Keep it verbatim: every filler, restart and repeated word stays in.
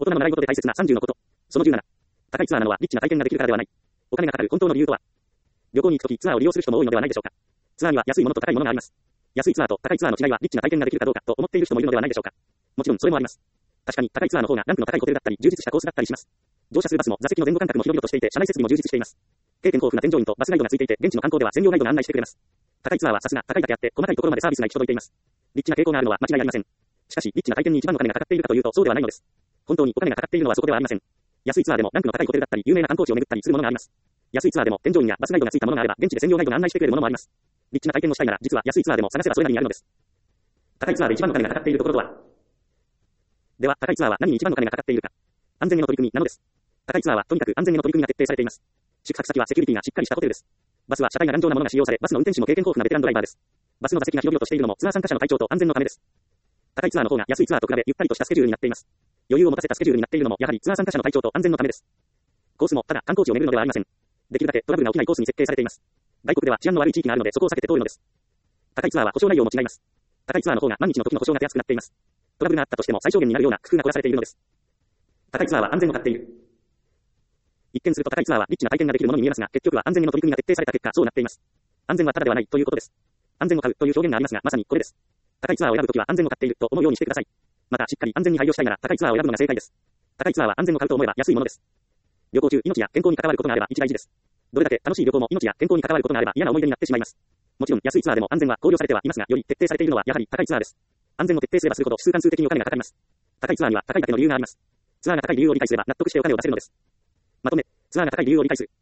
大人の習い事で大切なさんじゅうのこと。そのじゅうなな。高いツアーなのはリッチな体験ができるからではない。お金がかかる本当の理由とは。旅行に行くときツアーを利用する人も多いのではないでしょうか。ツアーには安いものと高いものがあります。安いツアーと高いツアーの違いはリッチな体験ができるかどうかと思っている人もいるのではないでしょうか。もちろんそれもあります。確かに高いツアーの方がランクの高いホテルだったり充実したコースだったりします。乗車するバスも座席の前後間隔も広々としていて車内設備も充実しています。経験豊富な添乗員とバスガイドがついていて現地の観光では専用ガイドが案内してくれます。高いツアーはさすが高いだけあって細かいところまでサービスが行き届いています。リッチな傾向があるのは間違いありません。しかしリッチな体験に一番の金がかかっているかというとそうではないのです。本当にお金がかかっているのはそこではありません。安いツアーでもランクの高いホテルだったり有名な観光地を巡ったりするものがあります。安いツアーでも添乗員やバスガイドがついたものがあれば現地で専用ガイドが案内してくれるものもあります。リッチな体験をしたいなら実は安いツアーでも探せばそれなりにあるのです。高いツアーで一番の金がかかっているところとは。では高いツアーは何に一番の金がかかっているか。安全への取り組みなのです。高いツアーはとにかく安全への取り組みが徹底されています。宿泊先はセキュリティがしっかりしたホテルです。バスは車体が頑丈なものが使用され、バスの運転手も経験豊富なベテランドライバーです。バスの座席が広々としているのもツアー参加者の体調と安全のためです。高いツアーの方が安いツアーと比べゆったりとしたスケジュールになっています。余裕を持たせたスケジュールになっているのもやはりツアー参加者の体調と安全のためです。コースもただ観光地を巡るのではありません。できるだけトラブルが起きないコースに設計されています。外国では治安の悪い地域があるのでそこを避けて通るのです。高いツアーは保証内容も違います。高いツアーの方が万日の時の保証が手厚くなっています。トラブルがあったとしても最小限になるような工夫が凝らされているのです。高いツアーは安全を買っている。一見すると高いツアーはリッチな体験ができるものに見えますが、結局は安全への取り組みが徹底された結果そうなっています。安全はただではないということです。安全を買うという表現がありますが、まさにこれです。高いツアーを選ぶときは安全を買っていると思うようにしてください。またしっかり安全に配慮したいなら高いツアーを選ぶのが正解です。高いツアーは安全を買うと思えば安いものです。旅行中、命や健康に関わることがあれば一大事です。どれだけ楽しい旅行も命や健康に関わることがあれば嫌な思い出になってしまいます。もちろん安いツアーでも安全は考慮されてはいますが、より徹底されているのはやはり高いツアーです。安全を徹底すればするほど指数関数的にお金がかかります。高いツアーには高いだけの理由があります。ツアーが高い理由を理解すれば納得してお金を出せるのです。まとめ、ツアーが高い理由を理解する。